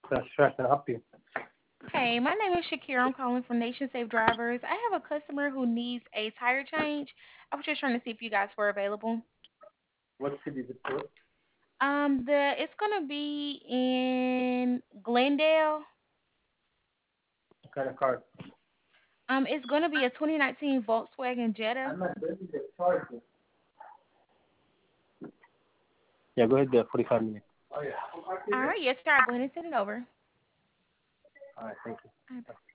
That's sure I can help you. Hey, my name is Shakira. I'm calling from Nation Safe Drivers. I have a customer who needs a tire change. I was just trying to see if you guys were available. What city is it for? The it's gonna be in Glendale. What kind of car? It's gonna be a 2019 Volkswagen Jetta. I'm not ready to charge you. Yeah, go ahead there. 45 minutes. Oh, yeah. All right, yes, sir. I'll go ahead and send it over. All right, thank you. All right, bye.